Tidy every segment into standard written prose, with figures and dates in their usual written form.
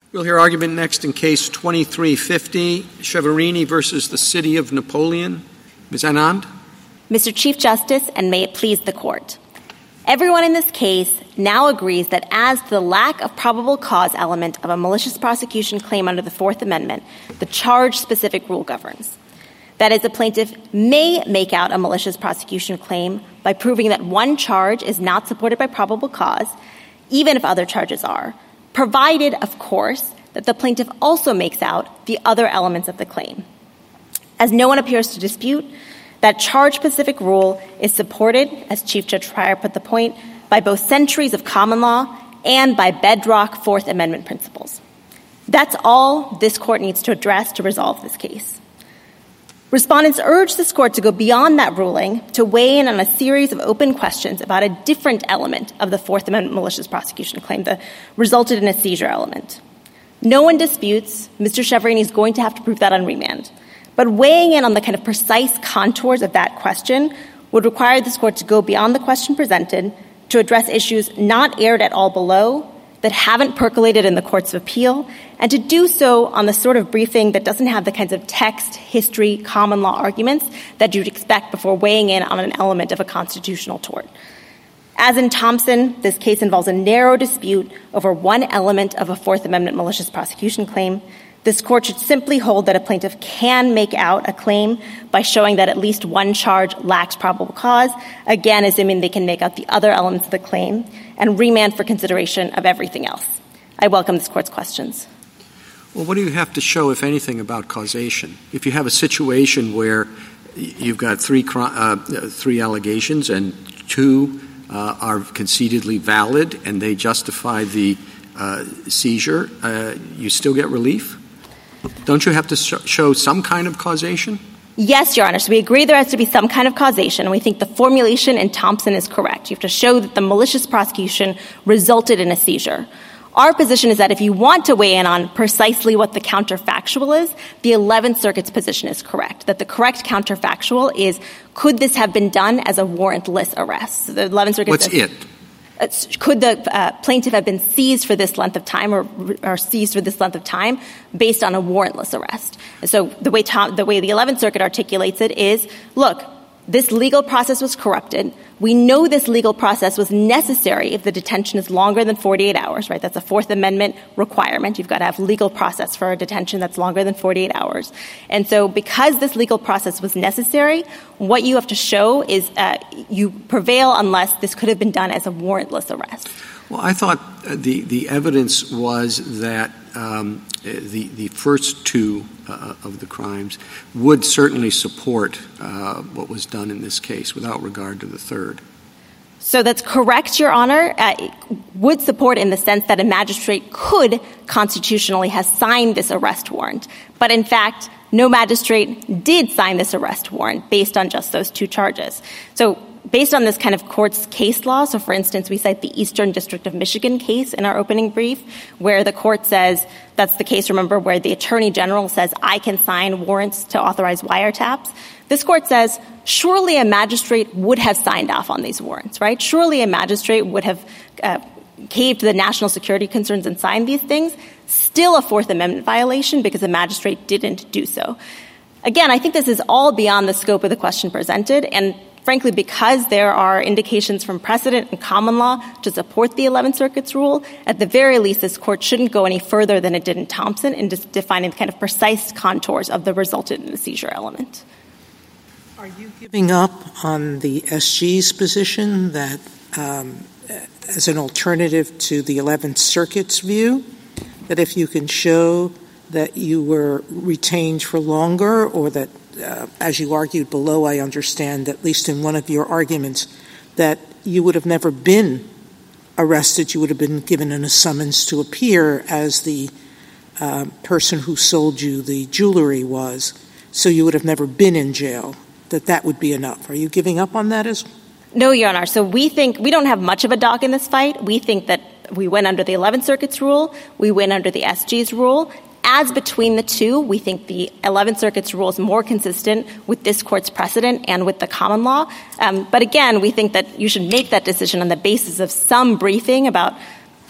We'll hear argument next in Case 2350, Cheverini versus the City of Napoleon. Ms. Anand? Mr. Chief Justice, and may it please the Court. Everyone in this case now agrees that as to the lack of probable cause element of a malicious prosecution claim under the Fourth Amendment, the charge-specific rule governs. That is, a plaintiff may make out a malicious prosecution claim by proving that one charge is not supported by probable cause, even if other charges are, provided, of course, that the plaintiff also makes out the other elements of the claim. As no one appears to dispute, that charge-specific rule is supported, as Chief Judge Pryor put the point, by both centuries of common law and by bedrock Fourth Amendment principles. That's all this Court needs to address to resolve this case. Respondents urge this Court to go beyond that ruling to weigh in on a series of open questions about a different element of the Fourth Amendment malicious prosecution claim that resulted in a seizure element. No one disputes Mr. Cheverini is going to have to prove that on remand. But weighing in on the kind of precise contours of that question would require this Court to go beyond the question presented to address issues not aired at all below, that haven't percolated in the courts of appeal, and to do so on the sort of briefing that doesn't have the kinds of text, history, common law arguments that you'd expect before weighing in on an element of a constitutional tort. As in Thompson, this case involves a narrow dispute over one element of a Fourth Amendment malicious prosecution claim. This Court should simply hold that a plaintiff can make out a claim by showing that at least one charge lacks probable cause, again, assuming they can make out the other elements of the claim, and remand for consideration of everything else. I welcome this Court's questions. Well, what do you have to show, if anything, about causation? If you have a situation where you've got three allegations and two are concededly valid and they justify the seizure, you still get relief? Don't you have to show some kind of causation? Yes, Your Honor. So we agree there has to be some kind of causation, and we think the formulation in Thompson is correct. You have to show that the malicious prosecution resulted in a seizure. Our position is that if you want to weigh in on precisely what the counterfactual is, the 11th Circuit's position is correct, that the correct counterfactual is, could this have been done as a warrantless arrest? So the 11th Circuit What's says, it? Could the plaintiff have been seized for this length of time or seized for this length of time based on a warrantless arrest? And so the way the 11th Circuit articulates it is, look, this legal process was corrupted. We know this legal process was necessary if the detention is longer than 48 hours, right? That's a Fourth Amendment requirement. You've got to have legal process for a detention that's longer than 48 hours. And so because this legal process was necessary, what you have to show is you prevail unless this could have been done as a warrantless arrest. Well, I thought the evidence was that the first two of the crimes would certainly support what was done in this case without regard to the third. So that's correct, Your Honor. It would support in the sense that a magistrate could constitutionally have signed this arrest warrant. But in fact, no magistrate did sign this arrest warrant based on just those two charges. So based on this kind of court's case law, so for instance, we cite the Eastern District of Michigan case in our opening brief, where the court says, that's the case, remember, where the Attorney General says, I can sign warrants to authorize wiretaps. This court says, surely a magistrate would have signed off on these warrants, right? Surely a magistrate would have caved to the national security concerns and signed these things. Still a Fourth Amendment violation because a magistrate didn't do so. Again, I think this is all beyond the scope of the question presented, and frankly, because there are indications from precedent and common law to support the 11th Circuit's rule, at the very least, this court shouldn't go any further than it did in Thompson in defining the kind of precise contours of the resulted in the seizure element. Are you giving up on the SG's position that, as an alternative to the 11th Circuit's view, that if you can show that you were retained for longer or that as you argued below, I understand, at least in one of your arguments, that you would have never been arrested, you would have been given a summons to appear as the person who sold you the jewelry was, so you would have never been in jail, that would be enough. Are you giving up on that as well? No, Your Honor. So we think we don't have much of a dog in this fight. We think that we win under the 11th Circuit's rule. We win under the SG's rule. As between the two, we think the 11th Circuit's rule is more consistent with this court's precedent and with the common law. But again, we think that you should make that decision on the basis of some briefing about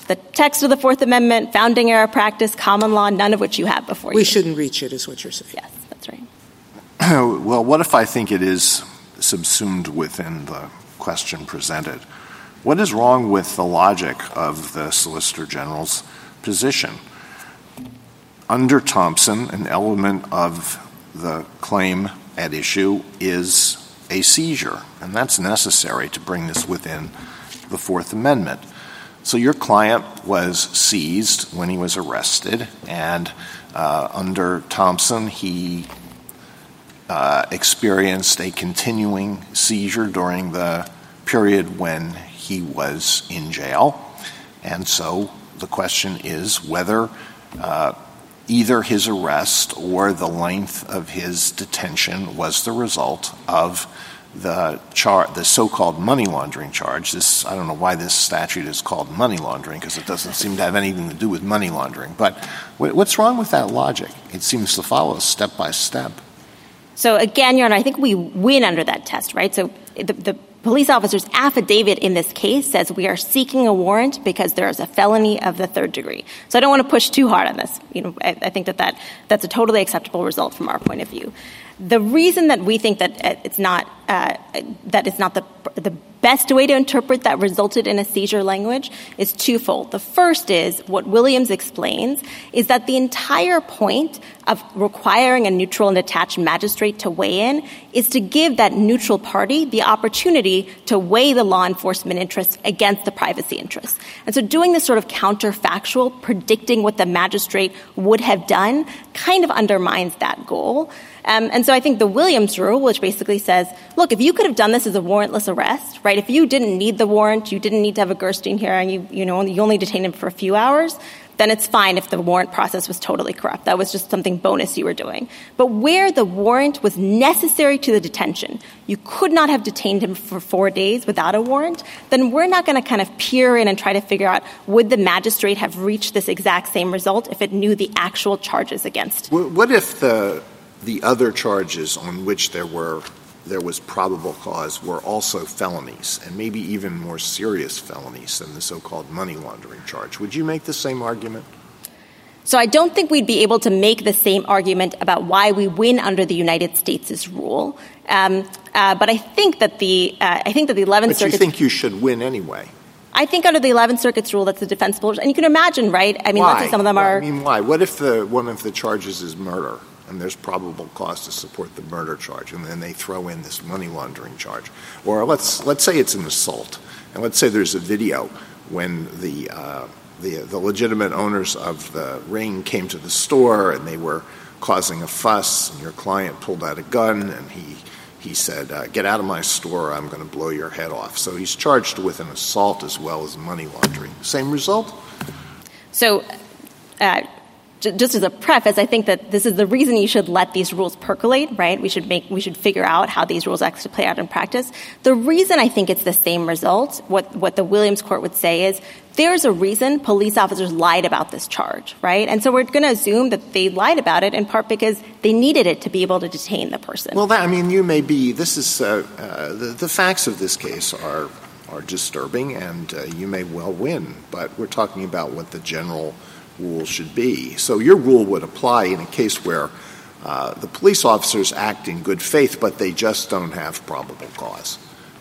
The text of the Fourth Amendment, founding era practice, common law, none of which you have before you. We shouldn't reach it, is what you're saying. Yes, that's right. Well, what if I think it is subsumed within the question presented? What is wrong with the logic of the Solicitor General's position? Under Thompson, an element of the claim at issue is a seizure, and that's necessary to bring this within the Fourth Amendment. So your client was seized when he was arrested, and under Thompson, he experienced a continuing seizure during the period when he was in jail. And so the question is whether either his arrest or the length of his detention was the result of the so-called money laundering charge. I don't know why this statute is called money laundering, because it doesn't seem to have anything to do with money laundering. But what's wrong with that logic? It seems to follow step by step. So again, Your Honor, I think we win under that test, right? So the police officer's affidavit in this case says we are seeking a warrant because there is a felony of the third degree. So I don't want to push too hard on this. I think that's a totally acceptable result from our point of view. The reason that we think that it's not the best way to interpret that resulted in a seizure language is twofold. The first is what Williams explains is that the entire point of requiring a neutral and detached magistrate to weigh in is to give that neutral party the opportunity to weigh the law enforcement interests against the privacy interests. And so doing this sort of counterfactual, predicting what the magistrate would have done, kind of undermines that goal. And so I think the Williams rule, which basically says, look, if you could have done this as a warrantless arrest, right, if you didn't need the warrant, you didn't need to have a Gerstein hearing, you only detained him for a few hours, then it's fine if the warrant process was totally corrupt. That was just something bonus you were doing. But where the warrant was necessary to the detention, you could not have detained him for 4 days without a warrant, then we're not going to kind of peer in and try to figure out would the magistrate have reached this exact same result if it knew the actual charges against. What if the other charges on which there was probable cause were also felonies, and maybe even more serious felonies than the so-called money laundering charge? Would you make the same argument? So I don't think we'd be able to make the same argument about why we win under the United States' rule. But I think that the 11th Circuit. But you think you should win anyway? I think under the 11th Circuit's rule, that's a defensible. And you can imagine, right? I mean, why? let's say some of them are. Why? What if one of the charges is murder? And there's probable cause to support the murder charge, and then they throw in this money laundering charge. Or let's say it's an assault, and let's say there's a video when the legitimate owners of the ring came to the store and they were causing a fuss, and your client pulled out a gun and he said, "Get out of my store! I'm going to blow your head off." So he's charged with an assault as well as money laundering. Same result? So. Just as a preface, I think that this is the reason you should let these rules percolate, right? We should figure out how these rules actually play out in practice. The reason I think it's the same result, what the Williams court would say is there's a reason police officers lied about this charge, right? And so we're going to assume that they lied about it in part because they needed it to be able to detain the person. Well, you may be, this is, the facts of this case are disturbing, and you may well win, but we're talking about what the general rule should be. So your rule would apply in a case where the police officers act in good faith, but they just don't have probable cause.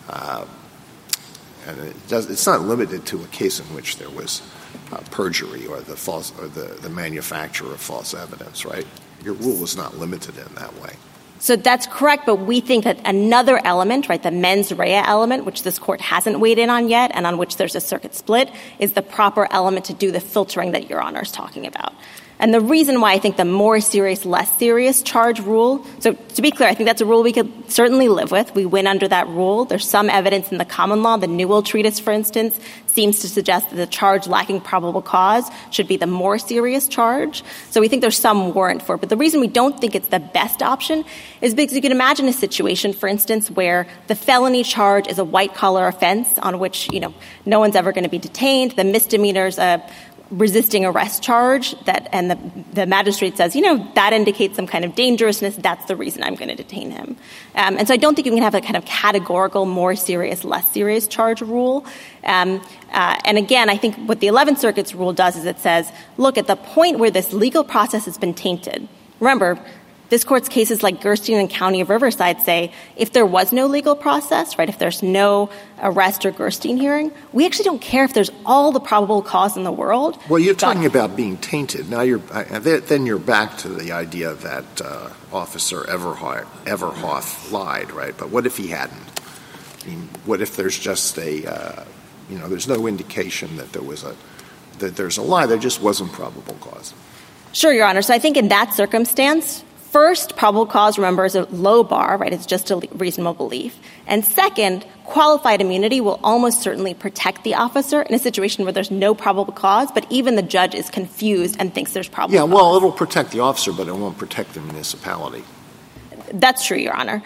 And it's not limited to a case in which there was perjury or the manufacture of false evidence, right? Your rule is not limited in that way. So that's correct, but we think that another element, right, the mens rea element, which this court hasn't weighed in on yet and on which there's a circuit split, is the proper element to do the filtering that Your Honor is talking about. And the reason why I think the more serious, less serious charge rule, so to be clear, I think that's a rule we could certainly live with. We win under that rule. There's some evidence in the common law. The Newell Treatise, for instance, seems to suggest that the charge lacking probable cause should be the more serious charge. So we think there's some warrant for it. But the reason we don't think it's the best option is because you can imagine a situation, for instance, where the felony charge is a white-collar offense on which, no one's ever going to be detained. The misdemeanor's resisting arrest charge and the magistrate says, that indicates some kind of dangerousness. That's the reason I'm going to detain him. And so I don't think you can have a kind of categorical, more serious, less serious charge rule. And again, I think what the 11th Circuit's rule does is it says, look, at the point where this legal process has been tainted, remember, this court's cases like Gerstein and County of Riverside say if there was no legal process, right, if there's no arrest or Gerstein hearing, we actually don't care if there's all the probable cause in the world. Well, you're talking about being tainted. Now then you're back to the idea that Officer Everhoff lied, right? But what if he hadn't? I mean, what if there's just there's no indication that there's a lie, there just wasn't probable cause? Sure, Your Honor. So I think in that circumstance, first, probable cause, remember, is a low bar, right? It's just a reasonable belief. And second, qualified immunity will almost certainly protect the officer in a situation where there's no probable cause, but even the judge is confused and thinks there's probable cause. Yeah, well, it'll protect the officer, but it won't protect the municipality. That's true, Your Honor.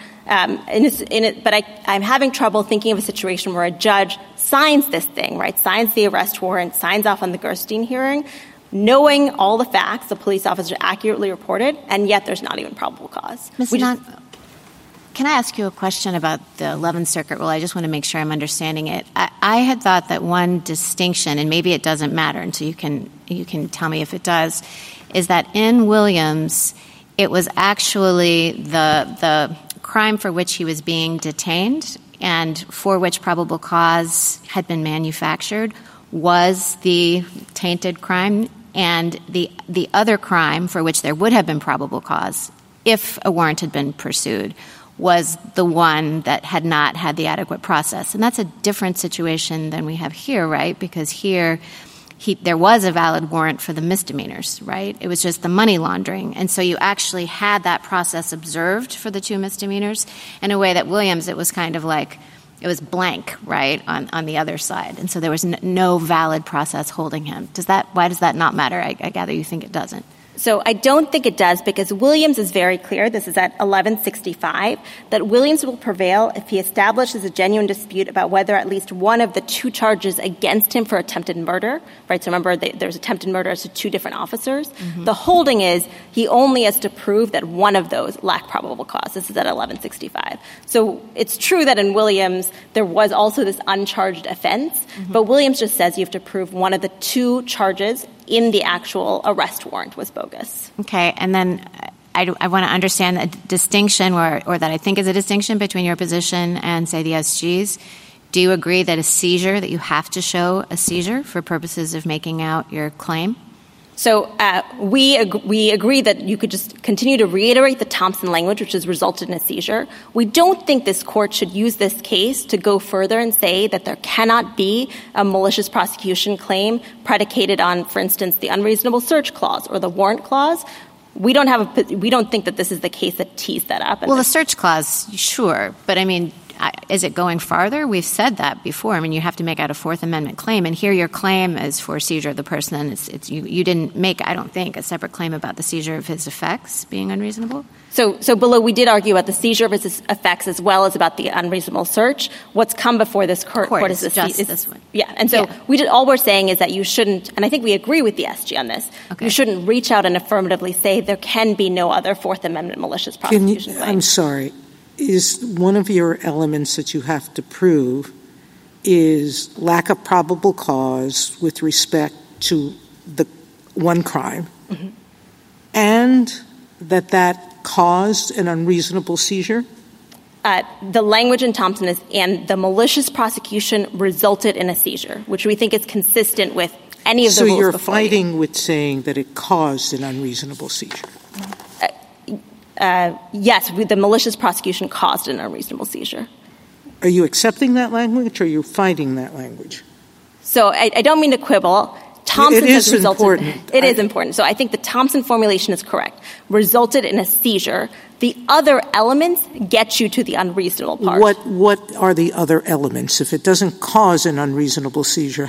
But I'm having trouble thinking of a situation where a judge signs this thing, right? Signs the arrest warrant, signs off on the Gerstein hearing, knowing all the facts the police officer accurately reported, and yet there's not even probable cause. Ms. Knott, can I ask you a question about the 11th Circuit rule? I just want to make sure I'm understanding it. I had thought that one distinction, and maybe it doesn't matter, and so you can tell me if it does, is that in Williams, it was actually the crime for which he was being detained and for which probable cause had been manufactured was the tainted crime, and the other crime for which there would have been probable cause, if a warrant had been pursued, was the one that had not had the adequate process. And that's a different situation than we have here, right? Because here there was a valid warrant for the misdemeanors, right? It was just the money laundering. And so you actually had that process observed for the two misdemeanors in a way that Williams, it was kind of like it was blank, right, on the other side. And so there was no valid process holding him. Why does that not matter? I gather you think it doesn't. So I don't think it does because Williams is very clear, this is at 1165, that Williams will prevail if he establishes a genuine dispute about whether at least one of the two charges against him for attempted murder, right? So remember, there's attempted murder as to two different officers. Mm-hmm. The holding is he only has to prove that one of those lacked probable cause. This is at 1165. So it's true that in Williams there was also this uncharged offense, but Williams just says you have to prove one of the two charges in the actual arrest warrant was bogus. Okay, and then I want to understand the distinction or that I think is a distinction between your position and, say, the SG's. Do you agree that a seizure, that you have to show a seizure for purposes of making out your claim? So we agree that you could just continue to reiterate the Thompson language, which has resulted in a seizure. We don't think this court should use this case to go further and say that there cannot be a malicious prosecution claim predicated on, for instance, the unreasonable search clause or the warrant clause. We don't think that this is the case that tees that up. Well, the search clause, sure, but I mean, is it going farther? We've said that before. I mean, you have to make out a Fourth Amendment claim, and here your claim is for seizure of the person, and you didn't make, I don't think, a separate claim about the seizure of his effects being unreasonable? So below, we did argue about the seizure of his effects as well as about the unreasonable search. What's come before this court is this one. Yeah, and so all we're saying is that you shouldn't, and I think we agree with the SG on this, you shouldn't reach out and affirmatively say there can be no other Fourth Amendment malicious prosecution claim. I'm sorry. Is one of your elements that you have to prove is lack of probable cause with respect to the one crime, and that caused an unreasonable seizure? The language in Thompson is, and the malicious prosecution resulted in a seizure, which we think is consistent with any of the rules before. So you're fighting with saying that it caused an unreasonable seizure? Yes, the malicious prosecution caused an unreasonable seizure. Are you accepting that language, or are you fighting that language? So I don't mean to quibble. Thompson it is important. It is important. So I think the Thompson formulation is correct. Resulted in a seizure. The other elements get you to the unreasonable part. What are the other elements? If it doesn't cause an unreasonable seizure,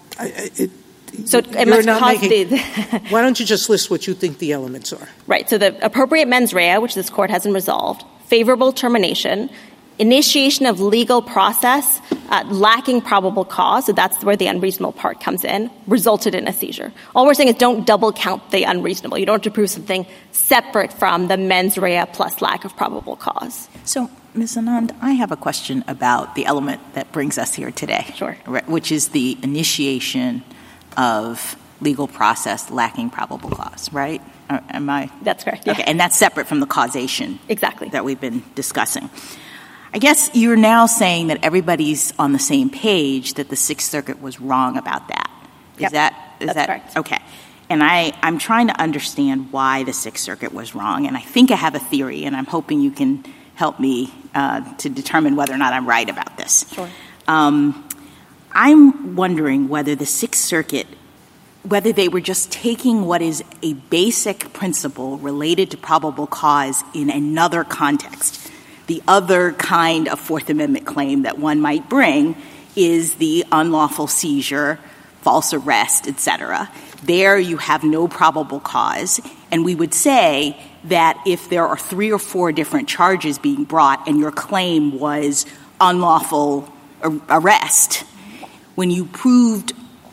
why don't you just list what you think the elements are? Right. So the appropriate mens rea, which this court hasn't resolved, favorable termination, initiation of legal process lacking probable cause, so that's where the unreasonable part comes in, resulted in a seizure. All we're saying is don't double count the unreasonable. You don't have to prove something separate from the mens rea plus lack of probable cause. So, Ms. Anand, I have a question about the element that brings us here today, Sure. Which is the initiation of legal process lacking probable cause, right? Am I? That's correct. Yeah. Okay, and that's separate from the causation Exactly. that we've been discussing. I guess you're now saying that everybody's on the same page that the Sixth Circuit was wrong about that. Is Yep. That's that correct? Okay. And I'm trying to understand why the Sixth Circuit was wrong, and I think I have a theory, and I'm hoping you can help me to determine whether or not I'm right about this. Sure. I'm wondering whether the Sixth Circuit, whether they were just taking what is a basic principle related to probable cause in another context. The other kind of Fourth Amendment claim that one might bring is the unlawful seizure, false arrest, etc. There you have no probable cause, and we would say that if there are 3 or 4 different charges being brought and your claim was unlawful arrest, when you proved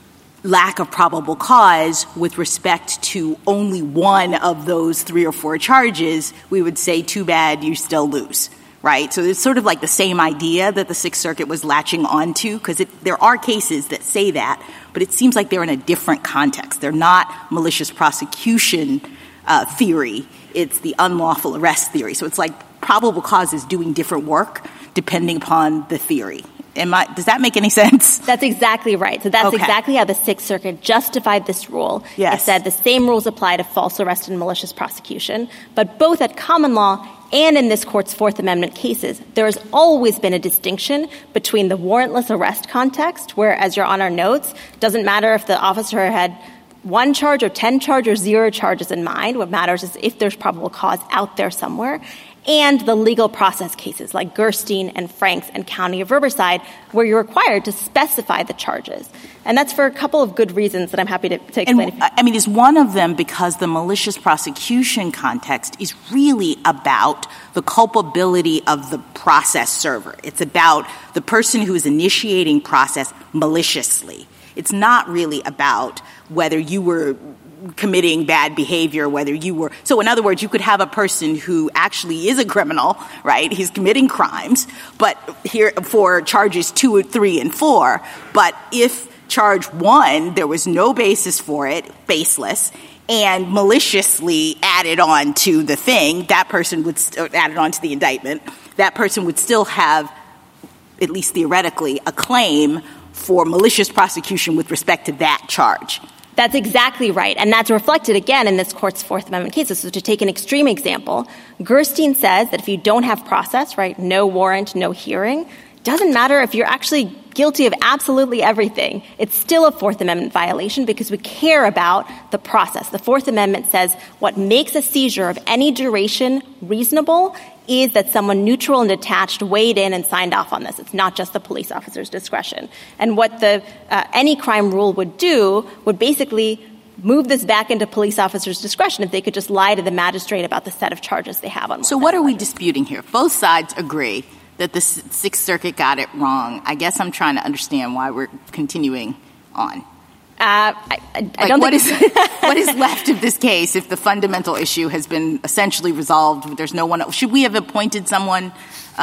lack of probable cause with respect to only one of those 3 or 4 charges, we would say, too bad, you still lose, right? So it's sort of like the same idea that the Sixth Circuit was latching onto, because there are cases that say that, but it seems like they're in a different context. They're not malicious prosecution theory. It's the unlawful arrest theory. So it's like probable cause is doing different work depending upon the theory. Does that make any sense? That's exactly right. So that's Okay. exactly how the Sixth Circuit justified this rule. Yes. It said the same rules apply to false arrest and malicious prosecution, but both at common law and in this court's Fourth Amendment cases, there has always been a distinction between the warrantless arrest context, where, as Your Honor notes, doesn't matter if the officer had 1 charge or 10 charges or 0 charges in mind. What matters is if there's probable cause out there somewhere. And the legal process cases like Gerstein and Franks and County of Riverside, where you're required to specify the charges. And that's for a couple of good reasons that I'm happy to explain. And, is one of them because the malicious prosecution context is really about the culpability of the process server. It's about the person who is initiating process maliciously. It's not really about whether you were committing bad behavior, whether you were... So in other words, you could have a person who actually is a criminal, right? He's committing crimes, but here for charges 2, 3, and 4. But if charge 1, there was no basis for it, baseless, and maliciously added on to the thing, that person would added on to the indictment, that person would still have, at least theoretically, a claim for malicious prosecution with respect to that charge. That's exactly right. And that's reflected again in this court's Fourth Amendment cases. So to take an extreme example, Gerstein says that if you don't have process, right, no warrant, no hearing, doesn't matter if you're actually guilty of absolutely everything. It's still a Fourth Amendment violation because we care about the process. The Fourth Amendment says what makes a seizure of any duration reasonable is that someone neutral and detached weighed in and signed off on this. It's not just the police officer's discretion. And what the any crime rule would do would basically move this back into police officers' discretion if they could just lie to the magistrate about the set of charges they have on. So what are we disputing here? Both sides agree that the Sixth Circuit got it wrong. I guess I'm trying to understand why we're continuing on. I don't what think what is left of this case if the fundamental issue has been essentially resolved? There's no one else. Should we have appointed someone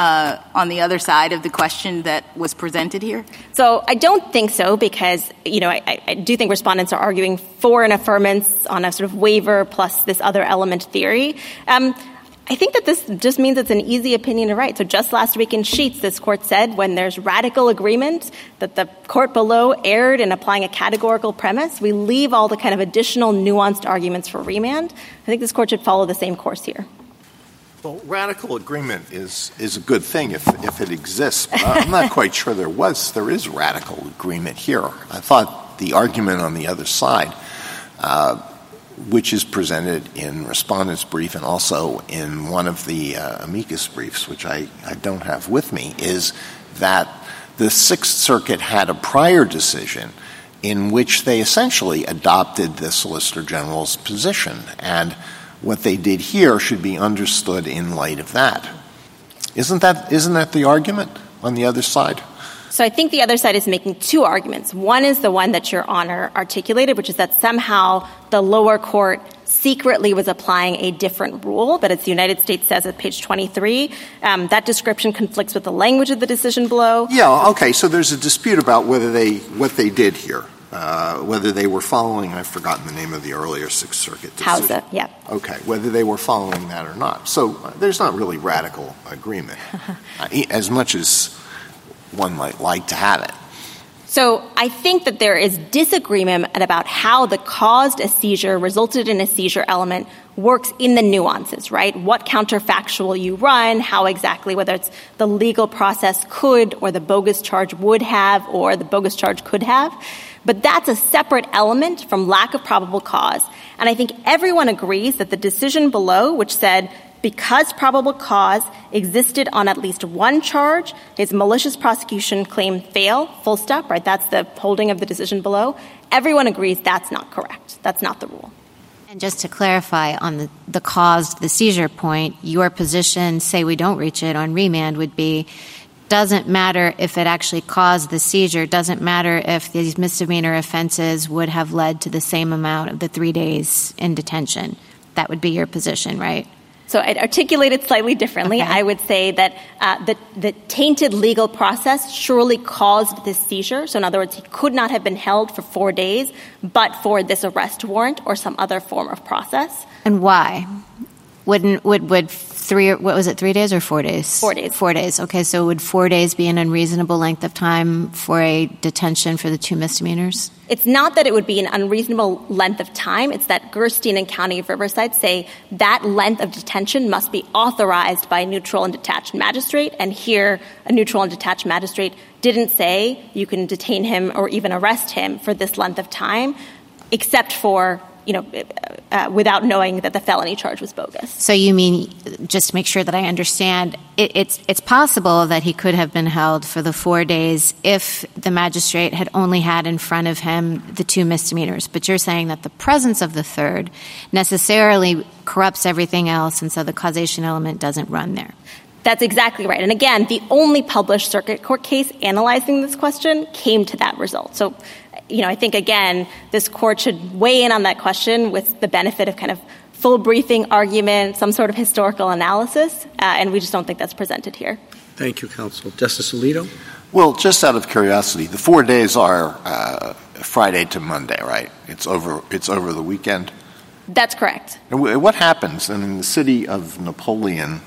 on the other side of the question that was presented here? So I don't think so because, I do think respondents are arguing for an affirmance on a sort of waiver plus this other element theory. I think that this just means it's an easy opinion to write. So just last week in Sheets, this court said when there's radical agreement that the court below erred in applying a categorical premise, we leave all the kind of additional nuanced arguments for remand. I think this court should follow the same course here. Well, radical agreement is a good thing if it exists. But I'm not quite sure there is radical agreement here. I thought the argument on the other side, which is presented in respondent's brief and also in one of the amicus briefs, which I don't have with me, is that the Sixth Circuit had a prior decision in which they essentially adopted the Solicitor General's position. And what they did here should be understood in light of that. Isn't that the argument on the other side? So I think the other side is making two arguments. One is the one that Your Honor articulated, which is that somehow the lower court secretly was applying a different rule, but as the United States says at page 23, that description conflicts with the language of the decision below. Yeah, okay, so there's a dispute about what they did here, whether they were following, I've forgotten the name of the earlier Sixth Circuit decision. Hausa, yeah. Okay, whether they were following that or not. So there's not really radical agreement, as much as one might like to have it. So I think that there is disagreement about how the caused a seizure resulted in a seizure element works in the nuances, right? What counterfactual you run, how exactly, whether it's the legal process could or the bogus charge would have or the bogus charge could have. But that's a separate element from lack of probable cause. And I think everyone agrees that the decision below, which said because probable cause existed on at least one charge, his malicious prosecution claim fail, full stop, right? That's the holding of the decision below. Everyone agrees that's not correct. That's not the rule. And just to clarify on the caused the seizure point, your position, say we don't reach it on remand, would be doesn't matter if it actually caused the seizure, doesn't matter if these misdemeanor offenses would have led to the same amount of the 3 days in detention. That would be your position, right? So I'd articulate it slightly differently. Okay. I would say that the tainted legal process surely caused this seizure. So in other words, he could not have been held for 4 days but for this arrest warrant or some other form of process. And why? Would 3 days or 4 days? 4 days. 4 days. Okay, so would 4 days be an unreasonable length of time for a detention for the two misdemeanors? It's not that it would be an unreasonable length of time. It's that Gerstein and County of Riverside say that length of detention must be authorized by a neutral and detached magistrate. And here, a neutral and detached magistrate didn't say you can detain him or even arrest him for this length of time, except for without knowing that the felony charge was bogus. So you mean, just to make sure that I understand, it's possible that he could have been held for the 4 days if the magistrate had only had in front of him the two misdemeanors. But you're saying that the presence of the third necessarily corrupts everything else, and so the causation element doesn't run there. That's exactly right. And again, the only published circuit court case analyzing this question came to that result. So, I think, again, this court should weigh in on that question with the benefit of kind of full briefing argument, some sort of historical analysis, and we just don't think that's presented here. Thank you, counsel. Justice Alito? Well, just out of curiosity, the 4 days are Friday to Monday, right? It's over the weekend? That's correct. And what happens in the city of Napoleon?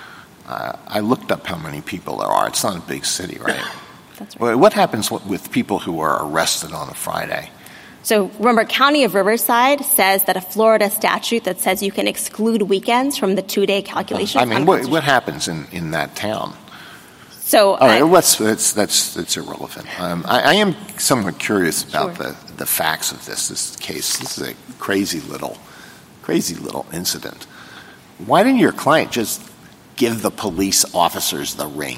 I looked up how many people there are. It's not a big city, right? That's right. What happens with people who are arrested on a Friday? So remember, County of Riverside says that a Florida statute that says you can exclude weekends from the 2-day calculation. I mean, what happens in that town? So, all right, that's irrelevant. I am somewhat curious about the facts of this case. This is a crazy little incident. Why didn't your client just give the police officers the ring?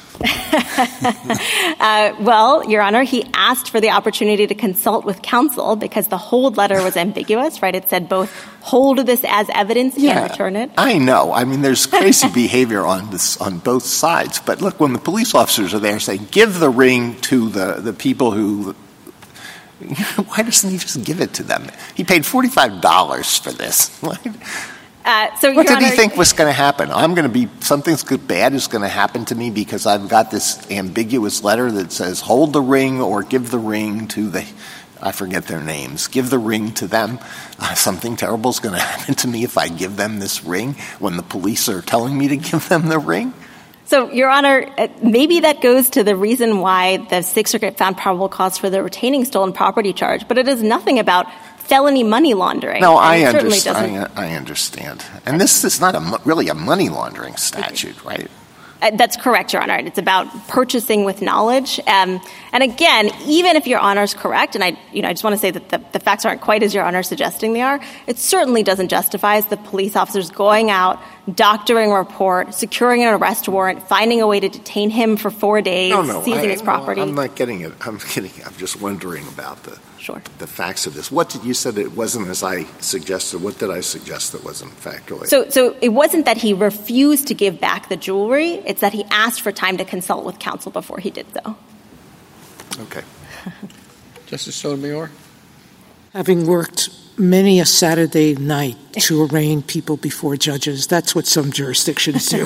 Well, Your Honor, he asked for the opportunity to consult with counsel because the hold letter was ambiguous, right? It said both hold this as evidence and return it. I know. I mean, there's crazy behavior on both sides. But look, when the police officers are there saying, give the ring to the people who... Why doesn't he just give it to them? He paid $45 for this. What did he think was going to happen? Something bad is going to happen to me because I've got this ambiguous letter that says hold the ring or give the ring to I forget their names, give the ring to them. Something terrible is going to happen to me if I give them this ring when the police are telling me to give them the ring? So, Your Honor, maybe that goes to the reason why the Sixth Circuit found probable cause for the retaining stolen property charge, but it is nothing about felony money laundering. No, I understand. And this is not really a money laundering statute, right? That's correct, Your Honor. It's about purchasing with knowledge. And again, even if Your Honor is correct, and I just want to say that the facts aren't quite as Your Honor is suggesting they are, it certainly doesn't justify the police officers going out doctoring a report, securing an arrest warrant, finding a way to detain him for 4 days, seizing his property. I'm not getting it. I'm just wondering about the facts of this. What did you said it wasn't as I suggested? What did I suggest that wasn't factually? So it wasn't that he refused to give back the jewelry. It's that he asked for time to consult with counsel before he did so. Okay. Justice Sotomayor? Having worked many a Saturday night to arraign people before judges, that's what some jurisdictions do.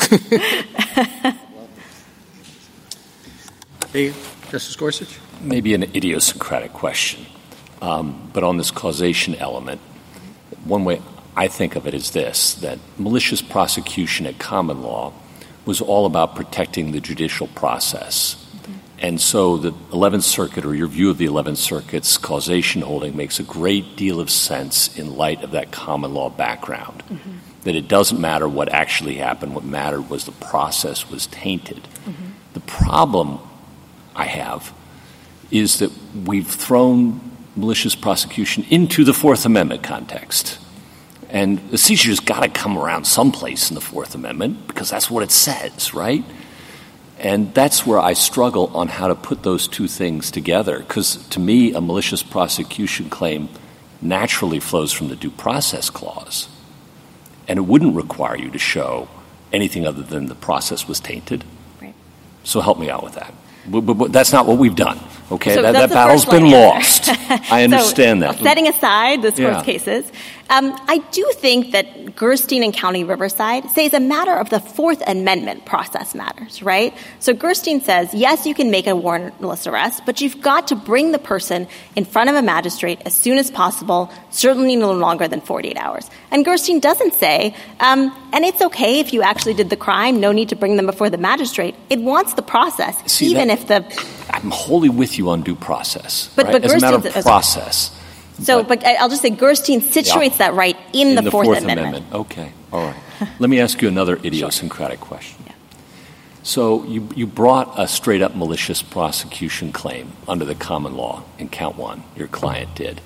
Hey, Justice Gorsuch? Maybe an idiosyncratic question, but on this causation element, one way I think of it is this, that malicious prosecution at common law was all about protecting the judicial process. And so the 11th Circuit, or your view of the 11th Circuit's causation holding, makes a great deal of sense in light of that common law background, that it doesn't matter what actually happened. What mattered was the process was tainted. The problem I have is that we've thrown malicious prosecution into the Fourth Amendment context. And the seizure's got to come around someplace in the Fourth Amendment because that's what it says, right? And that's where I struggle on how to put those two things together, because to me, a malicious prosecution claim naturally flows from the Due Process Clause. And it wouldn't require you to show anything other than the process was tainted. Right. So help me out with that. But that's not what we've done, okay? So that battle's been lost. I understand that. Setting aside this Court's cases, I do think that Gerstein and County Riverside say as a matter of the Fourth Amendment process matters, right? So Gerstein says, yes, you can make a warrantless arrest, but you've got to bring the person in front of a magistrate as soon as possible, certainly no longer than 48 hours. And Gerstein doesn't say, and it's okay if you actually did the crime, no need to bring them before the magistrate. It wants the process, I'm wholly with you on due process, but as a matter of process. But I'll just say Gerstein situates that right in the Fourth Amendment. Okay, all right. Let me ask you another idiosyncratic question. Yeah. So you brought a straight-up malicious prosecution claim under the common law in Count 1. Your client did.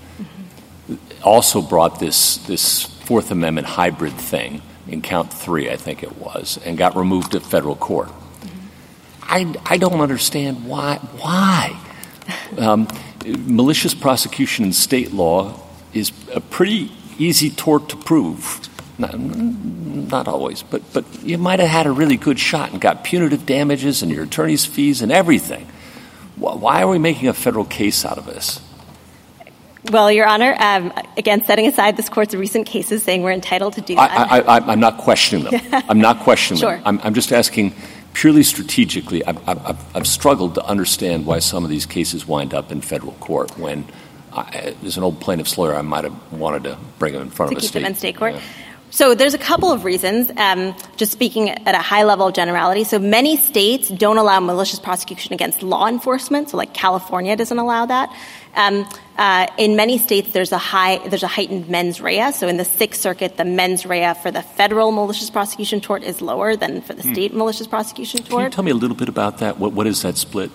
Also brought this Fourth Amendment hybrid thing in Count 3, I think it was, and got removed at federal court. I don't understand why. Malicious prosecution in state law is a pretty easy tort to prove. Not always, but you might have had a really good shot and got punitive damages and your attorney's fees and everything. Why are we making a federal case out of this? Well, Your Honor, again, setting aside this Court's recent cases saying we're entitled to do that. I'm not questioning them. I'm not questioning them. I'm just asking purely strategically. I've struggled to understand why some of these cases wind up in federal court when, as an old plaintiff's lawyer, I might have wanted to bring them in front of a state. To keep them in state court? Yeah. So there's a couple of reasons, just speaking at a high level of generality. So many states don't allow malicious prosecution against law enforcement. So like California doesn't allow that. In many states, there's a heightened mens rea. So in the Sixth Circuit, the mens rea for the federal malicious prosecution tort is lower than for the state malicious prosecution tort. Can you tell me a little bit about that? What is that split?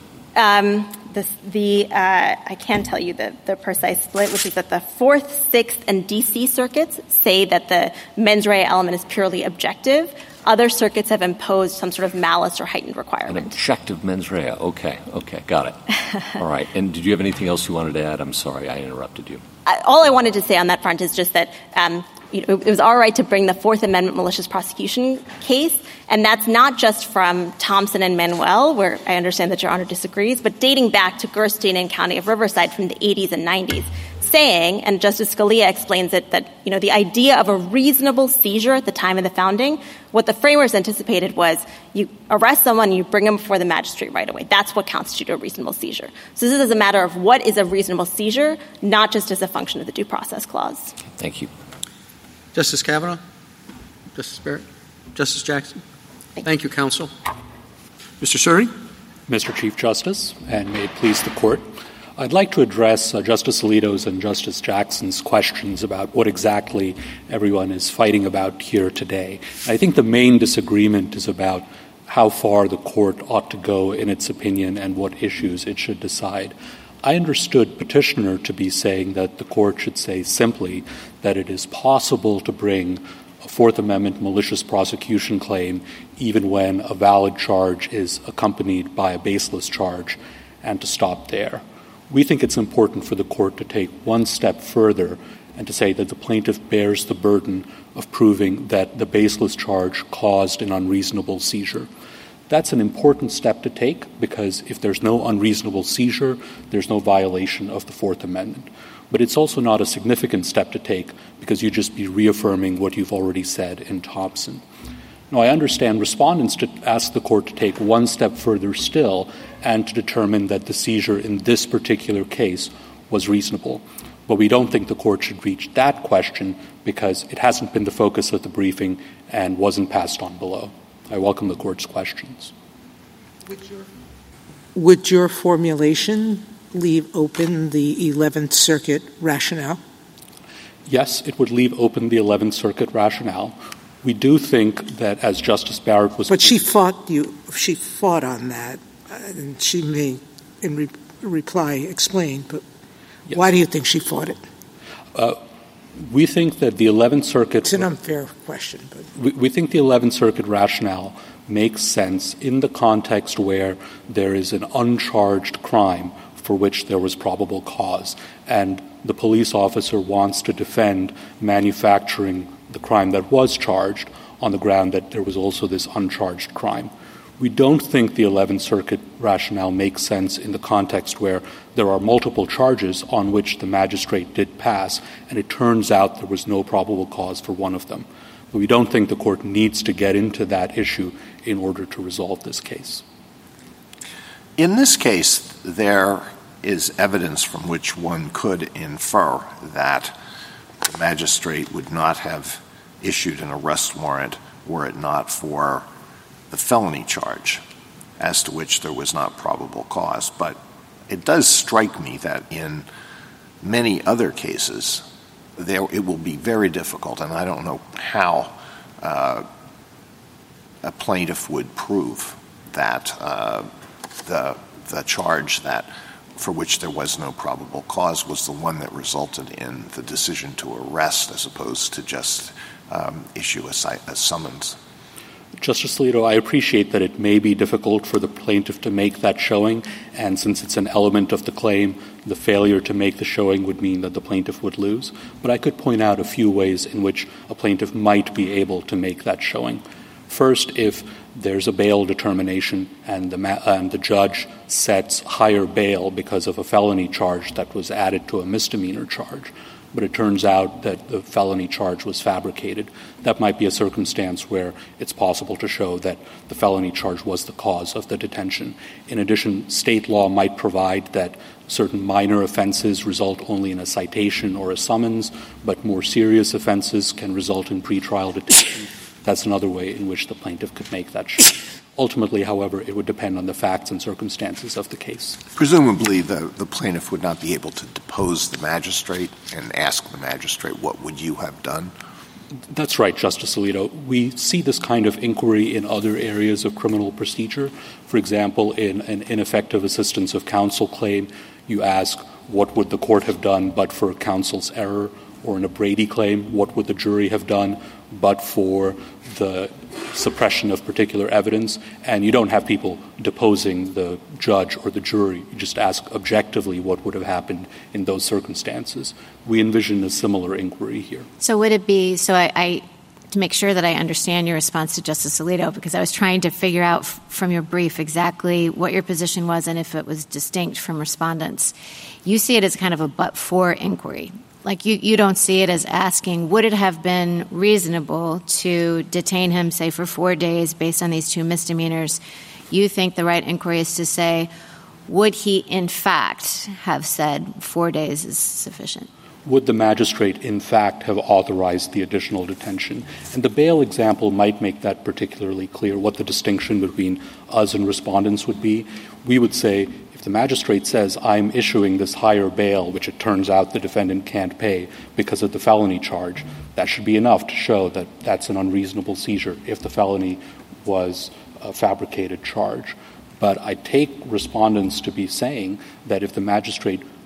I can tell you the precise split, which is that the Fourth, Sixth, and D.C. circuits say that the mens rea element is purely objective. Other circuits have imposed some sort of malice or heightened requirement. An objective mens rea. Okay, got it. All right. And did you have anything else you wanted to add? I'm sorry, I interrupted you. All I wanted to say on that front is just that it was all right to bring the Fourth Amendment malicious prosecution case, and that's not just from Thompson and Manuel, where I understand that Your Honor disagrees, but dating back to Gerstein and County of Riverside from the 80s and 90s, saying, and Justice Scalia explains it, that the idea of a reasonable seizure at the time of the founding, what the framers anticipated was you arrest someone and you bring them before the magistrate right away. That's what constitutes a reasonable seizure. So this is a matter of what is a reasonable seizure, not just as a function of the Due Process Clause. Thank you. Justice Kavanaugh? Justice Barrett? Justice Jackson? Thank you, counsel. Mr. Suri? Mr. Chief Justice, and may it please the Court, I'd like to address Justice Alito's and Justice Jackson's questions about what exactly everyone is fighting about here today. I think the main disagreement is about how far the Court ought to go in its opinion and what issues it should decide. I understood Petitioner to be saying that the Court should say simply that it is possible to bring a Fourth Amendment malicious prosecution claim even when a valid charge is accompanied by a baseless charge, and to stop there. We think it's important for the court to take one step further and to say that the plaintiff bears the burden of proving that the baseless charge caused an unreasonable seizure. That's an important step to take because if there's no unreasonable seizure, there's no violation of the Fourth Amendment. But it's also not a significant step to take because you'd just be reaffirming what you've already said in Thompson. Now, I understand respondents to ask the court to take one step further still and to determine that the seizure in this particular case was reasonable. But we don't think the court should reach that question because it hasn't been the focus of the briefing and wasn't passed on below. I welcome the court's questions. Would your formulation leave open the 11th Circuit rationale? Yes, it would leave open the 11th Circuit rationale. We do think that, as Justice Barrett was... But she fought on that, and she may, in reply, explain, but yes. Why do you think she fought it? We think that the 11th Circuit... It's an unfair question. But we think the 11th Circuit rationale makes sense in the context where there is an uncharged crime for which there was probable cause, and the police officer wants to defend manufacturing the crime that was charged on the ground that there was also this uncharged crime. We don't think the 11th Circuit rationale makes sense in the context where there are multiple charges on which the magistrate did pass, and it turns out there was no probable cause for one of them. But we don't think the court needs to get into that issue in order to resolve this case. In this case, there is evidence from which one could infer that the magistrate would not have issued an arrest warrant were it not for the felony charge, as to which there was not probable cause. But it does strike me that in many other cases, it will be very difficult, and I don't know how a plaintiff would prove that the charge that for which there was no probable cause was the one that resulted in the decision to arrest as opposed to just issue a summons. Justice Alito, I appreciate that it may be difficult for the plaintiff to make that showing, and since it's an element of the claim, the failure to make the showing would mean that the plaintiff would lose. But I could point out a few ways in which a plaintiff might be able to make that showing. First, if there's a bail determination and the judge sets higher bail because of a felony charge that was added to a misdemeanor charge, but it turns out that the felony charge was fabricated, that might be a circumstance where it's possible to show that the felony charge was the cause of the detention. In addition, state law might provide that certain minor offenses result only in a citation or a summons, but more serious offenses can result in pretrial detention. That's another way in which the plaintiff could make that show. Ultimately, however, it would depend on the facts and circumstances of the case. Presumably, the plaintiff would not be able to depose the magistrate and ask the magistrate, what would you have done? That's right, Justice Alito. We see this kind of inquiry in other areas of criminal procedure. For example, in an ineffective assistance of counsel claim, you ask, what would the court have done but for counsel's error? Or in a Brady claim, what would the jury have done but for the suppression of particular evidence? And you don't have people deposing the judge or the jury. You just ask objectively what would have happened in those circumstances. We envision a similar inquiry here. So would it be, I to make sure that I understand your response to Justice Alito, because I was trying to figure out from your brief exactly what your position was and if it was distinct from respondents. You see it as kind of a but-for inquiry. Like you don't see it as asking, would it have been reasonable to detain him, say, for 4 days based on these two misdemeanors? You think the right inquiry is to say, would he in fact have said 4 days is sufficient? Would the magistrate in fact have authorized the additional detention? And the bail example might make that particularly clear, what the distinction between us and respondents would be. We would say, the magistrate says, I'm issuing this higher bail, which it turns out the defendant can't pay because of the felony charge, that should be enough to show that that's an unreasonable seizure if the felony was a fabricated charge. But I take respondents to be saying that if the magistrate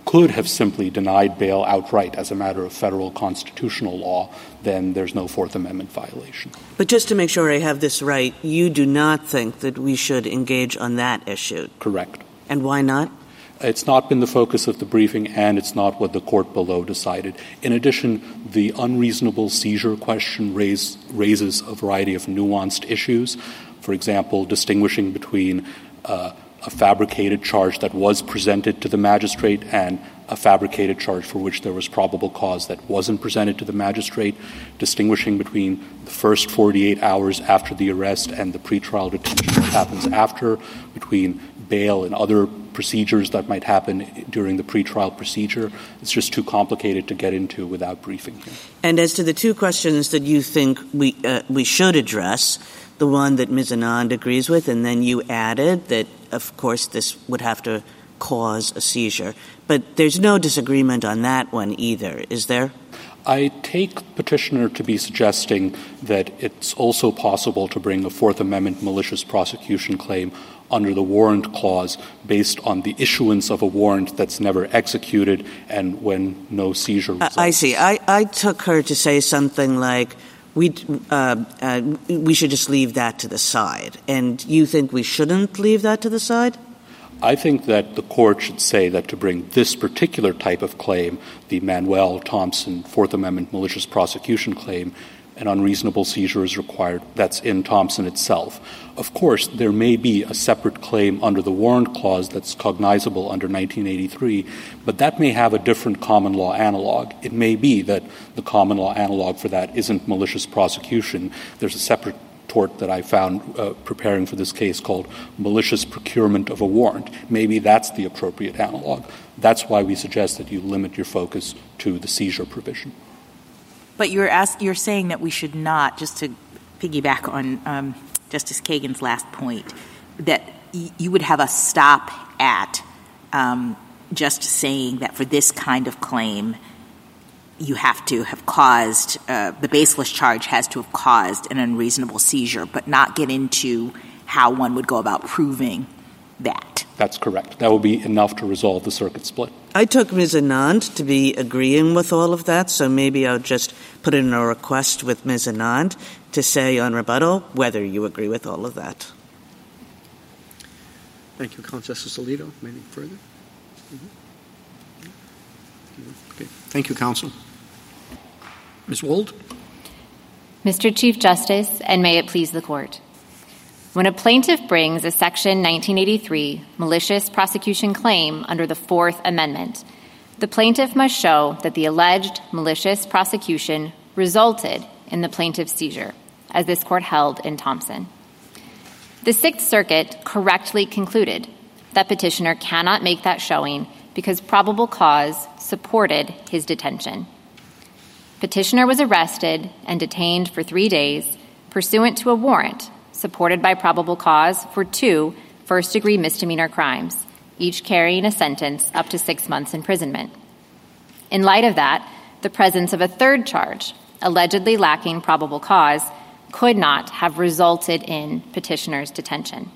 could have simply denied bail outright as a matter of federal constitutional law, then there's no Fourth Amendment violation. But just to make sure I have this right, you do not think that we should engage on that issue? Correct. And why not? It's not been the focus of the briefing, and it's not what the court below decided. In addition, the unreasonable seizure question raises a variety of nuanced issues. For example, distinguishing between a fabricated charge that was presented to the magistrate and a fabricated charge for which there was probable cause that wasn't presented to the magistrate, distinguishing between the first 48 hours after the arrest and the pretrial detention that happens after, between bail and other procedures that might happen during the pretrial procedure. It's just too complicated to get into without briefing here. And as to the two questions that you think we should address, the one that Ms. Anand agrees with, and then you added that, of course, this would have to cause a seizure. But there's no disagreement on that one either, is there? I take petitioner to be suggesting that it's also possible to bring a Fourth Amendment malicious prosecution claim under the warrant clause based on the issuance of a warrant that's never executed and when no seizure results. I see. I took her to say something like, we should just leave that to the side. And you think we shouldn't leave that to the side? I think that the court should say that to bring this particular type of claim, the Manuel Thompson Fourth Amendment malicious prosecution claim, an unreasonable seizure is required. That's in Thompson itself. Of course, there may be a separate claim under the warrant clause that's cognizable under 1983, but that may have a different common law analog. It may be that the common law analog for that isn't malicious prosecution. There's a separate tort that I found preparing for this case called malicious procurement of a warrant. Maybe that's the appropriate analog. That's why we suggest that you limit your focus to the seizure provision. But you're saying that we should not, just to piggyback on Justice Kagan's last point, that you would have us stop at just saying that for this kind of claim, you have to have caused, the baseless charge has to have caused an unreasonable seizure, but not get into how one would go about proving that. That's correct. That would be enough to resolve the circuit split. I took Ms. Anand to be agreeing with all of that, so maybe I'll just put in a request with Ms. Anand to say on rebuttal whether you agree with all of that. Thank you, Justice Alito. Anything further? Okay. Thank you, counsel. Ms. Wold? Mr. Chief Justice, and may it please the Court. When a plaintiff brings a Section 1983 malicious prosecution claim under the Fourth Amendment, the plaintiff must show that the alleged malicious prosecution resulted in the plaintiff's seizure, as this Court held in Thompson. The Sixth Circuit correctly concluded that petitioner cannot make that showing because probable cause supported his detention. Petitioner was arrested and detained for 3 days pursuant to a warrant supported by probable cause for 2 first-degree misdemeanor crimes, each carrying a sentence up to 6 months imprisonment. In light of that, the presence of a third charge, allegedly lacking probable cause, could not have resulted in petitioner's detention.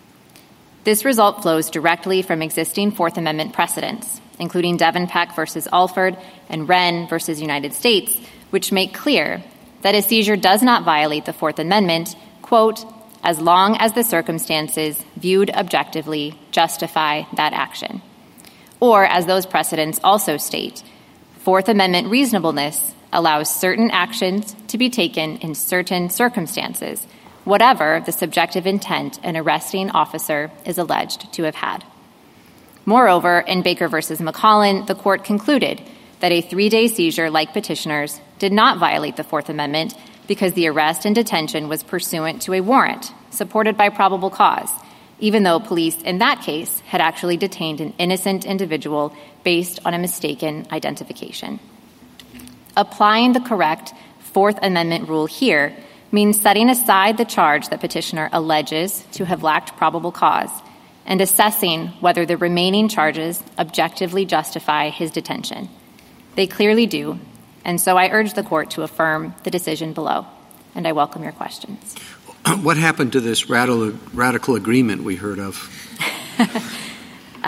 This result flows directly from existing Fourth Amendment precedents, including Devenpeck v. Alford and Wren v. United States, which make clear that a seizure does not violate the Fourth Amendment, quote, as long as the circumstances viewed objectively justify that action. Or, as those precedents also state, Fourth Amendment reasonableness allows certain actions to be taken in certain circumstances, whatever the subjective intent an arresting officer is alleged to have had. Moreover, in Baker v. McCollin, the Court concluded that a 3-day seizure like petitioner's did not violate the Fourth Amendment because the arrest and detention was pursuant to a warrant supported by probable cause, even though police in that case had actually detained an innocent individual based on a mistaken identification. Applying the correct Fourth Amendment rule here means setting aside the charge that petitioner alleges to have lacked probable cause and assessing whether the remaining charges objectively justify his detention. They clearly do, and so I urge the Court to affirm the decision below, and I welcome your questions. What happened to this radical agreement we heard of?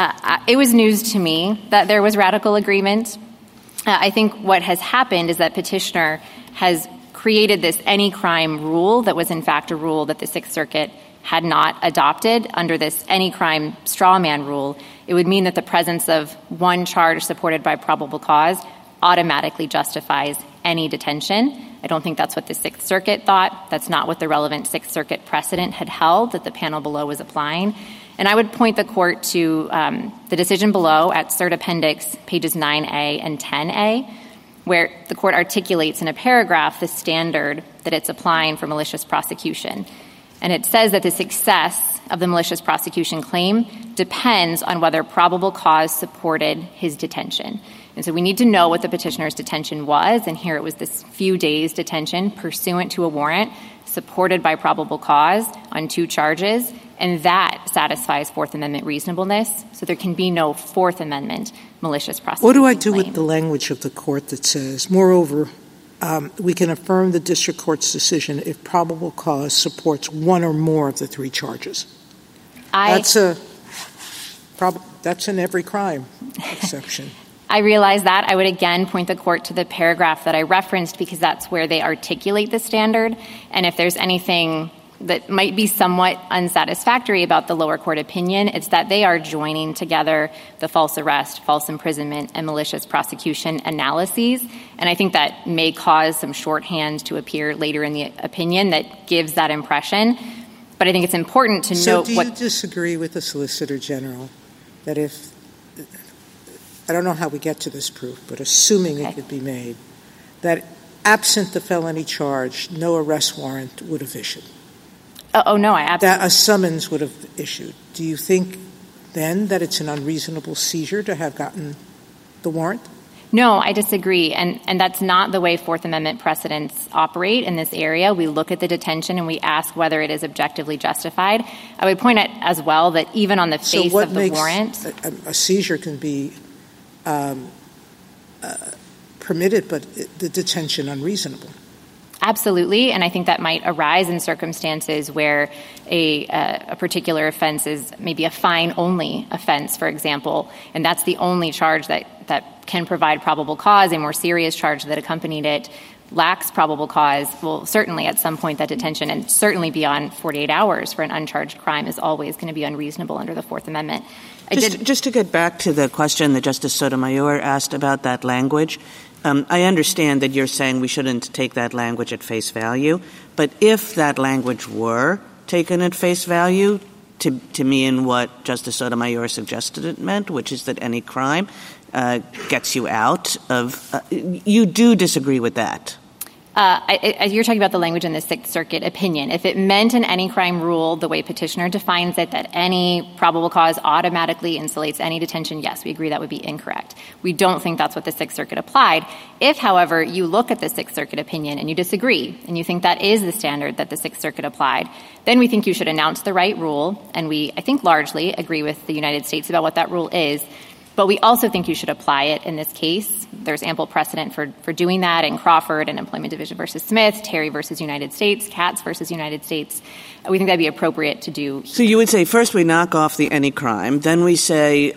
It was news to me that there was radical agreement. I think what has happened is that petitioner has created this any crime rule that was in fact a rule that the Sixth Circuit had not adopted. Under this any crime straw man rule, it would mean that the presence of one charge supported by probable cause automatically justifies any detention. I don't think that's what the Sixth Circuit thought. That's not what the relevant Sixth Circuit precedent had held that the panel below was applying. And I would point the court to the decision below at Cert Appendix pages 9A and 10A, where the court articulates in a paragraph the standard that it's applying for malicious prosecution. And it says that the success of the malicious prosecution claim depends on whether probable cause supported his detention. And so we need to know what the petitioner's detention was, and here it was this few days detention pursuant to a warrant supported by probable cause on 2 charges, and that satisfies Fourth Amendment reasonableness, so there can be no Fourth Amendment malicious prosecution What do I do claim. with the language of the court that says, moreover, we can affirm the district court's decision if probable cause supports one or more of the 3 charges? That's an every crime exception. I realize that. I would again point the court to the paragraph that I referenced because that's where they articulate the standard. And if there's anything that might be somewhat unsatisfactory about the lower court opinion, it's that they are joining together the false arrest, false imprisonment, and malicious prosecution analyses. And I think that may cause some shorthand to appear later in the opinion that gives that impression. But I think it's important to note So do you disagree with the Solicitor General that if I don't know how we get to this proof, but assuming it could be made, that absent the felony charge, no arrest warrant would have issued? No, I absolutely... That a summons would have issued. Do you think then that it's an unreasonable seizure to have gotten the warrant? No, I disagree. And that's not the way Fourth Amendment precedents operate in this area. We look at the detention and we ask whether it is objectively justified. I would point out as well that even on the face of the warrant... A seizure can be permitted, but the detention unreasonable. Absolutely, and I think that might arise in circumstances where a particular offense is maybe a fine-only offense, for example, and that's the only charge that can provide probable cause. A more serious charge that accompanied it lacks probable cause. Well, certainly at some point that detention, and certainly beyond 48 hours for an uncharged crime, is always going to be unreasonable under the Fourth Amendment. Just to get back to the question that Justice Sotomayor asked about that language, I understand that you're saying we shouldn't take that language at face value, but if that language were taken at face value to mean what Justice Sotomayor suggested it meant, which is that any crime gets you out of you do disagree with that? You're talking about the language in the Sixth Circuit opinion. If it meant an any crime rule, the way petitioner defines it, that any probable cause automatically insulates any detention, yes, we agree that would be incorrect. We don't think that's what the Sixth Circuit applied. If, however, you look at the Sixth Circuit opinion and you disagree and you think that is the standard that the Sixth Circuit applied, then we think you should announce the right rule, and we, I think, largely agree with the United States about what that rule is. But we also think you should apply it in this case. There's ample precedent for doing that in Crawford and Employment Division versus Smith, Terry versus United States, Katz versus United States. We think that'd be appropriate to do. So you would say first we knock off the any crime, then we say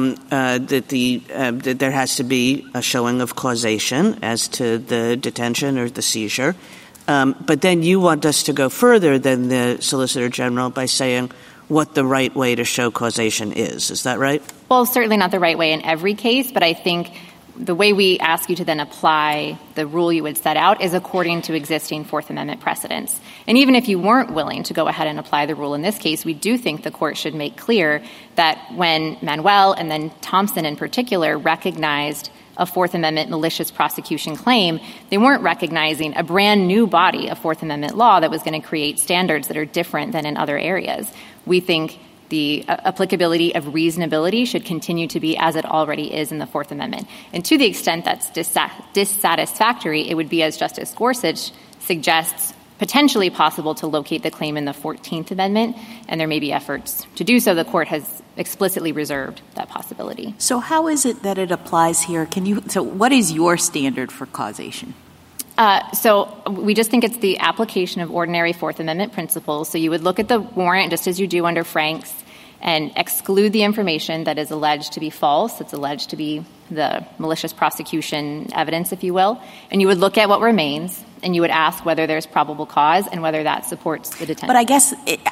that there has to be a showing of causation as to the detention or the seizure. But then you want us to go further than the Solicitor General by saying what the right way to show causation is. Is that right? Well, certainly not the right way in every case, but I think the way we ask you to then apply the rule you would set out is according to existing Fourth Amendment precedents. And even if you weren't willing to go ahead and apply the rule in this case, we do think the court should make clear that when Manuel and then Thompson in particular recognized a Fourth Amendment malicious prosecution claim, they weren't recognizing a brand new body of Fourth Amendment law that was going to create standards that are different than in other areas. We think the applicability of reasonability should continue to be as it already is in the Fourth Amendment. And to the extent that's dissatisfactory, it would be, as Justice Gorsuch suggests, potentially possible to locate the claim in the 14th Amendment, and there may be efforts to do so. The court has explicitly reserved that possibility. So how is it that it applies here? So what is your standard for causation? So we just think it's the application of ordinary Fourth Amendment principles. So you would look at the warrant just as you do under Franks, and exclude the information that is alleged to be false, that's alleged to be the malicious prosecution evidence, if you will, and you would look at what remains, and you would ask whether there's probable cause and whether that supports the detention. But I guess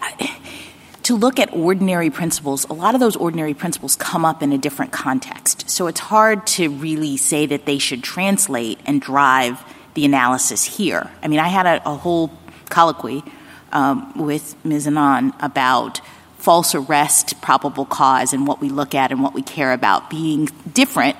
to look at ordinary principles, a lot of those ordinary principles come up in a different context. So it's hard to really say that they should translate and drive the analysis here. I mean, I had a whole colloquy with Ms. Anand about false arrest, probable cause, and what we look at and what we care about being different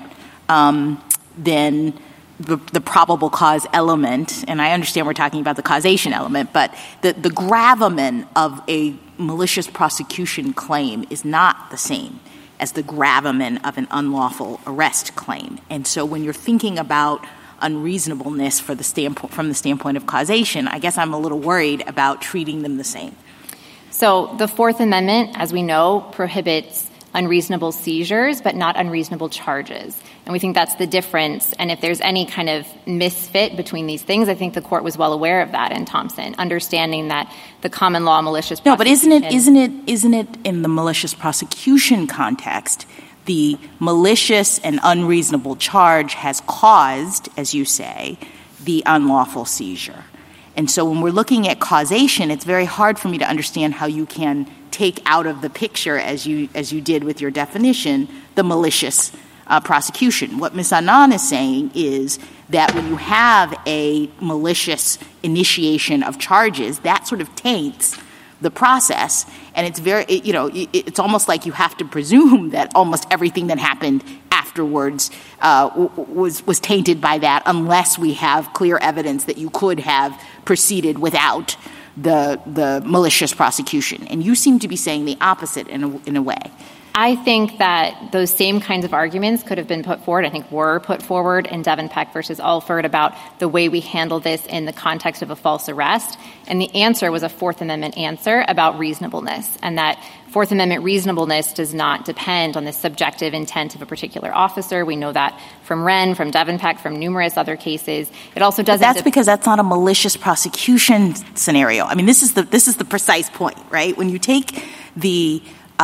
than the probable cause element. And I understand we're talking about the causation element, but the gravamen of a malicious prosecution claim is not the same as the gravamen of an unlawful arrest claim. And so when you're thinking about unreasonableness from the standpoint of causation, I guess I'm a little worried about treating them the same. So the Fourth Amendment, as we know, prohibits unreasonable seizures, but not unreasonable charges. And we think that's the difference. And if there's any kind of misfit between these things, I think the court was well aware of that in Thompson, understanding that the common law malicious prosecution... No, but isn't it in the malicious prosecution context, the malicious and unreasonable charge has caused, as you say, the unlawful seizure. And so when we're looking at causation, it's very hard for me to understand how you can take out of the picture, as you did with your definition, the malicious prosecution. What Ms. Anand is saying is that when you have a malicious initiation of charges, that sort of taints the process, and it's almost like you have to presume that almost everything that happened afterwards was tainted by that, unless we have clear evidence that you could have proceeded without the malicious prosecution. And you seem to be saying the opposite in a way. I think that those same kinds of arguments could have been put forward, I think were put forward in Devenpeck versus Alford about the way we handle this in the context of a false arrest. And the answer was a Fourth Amendment answer about reasonableness, and that Fourth Amendment reasonableness does not depend on the subjective intent of a particular officer. We know that from Wren, from Devenpeck, from numerous other cases. It also doesn't... But that's because that's not a malicious prosecution scenario. I mean, this is the precise point, right? When you take the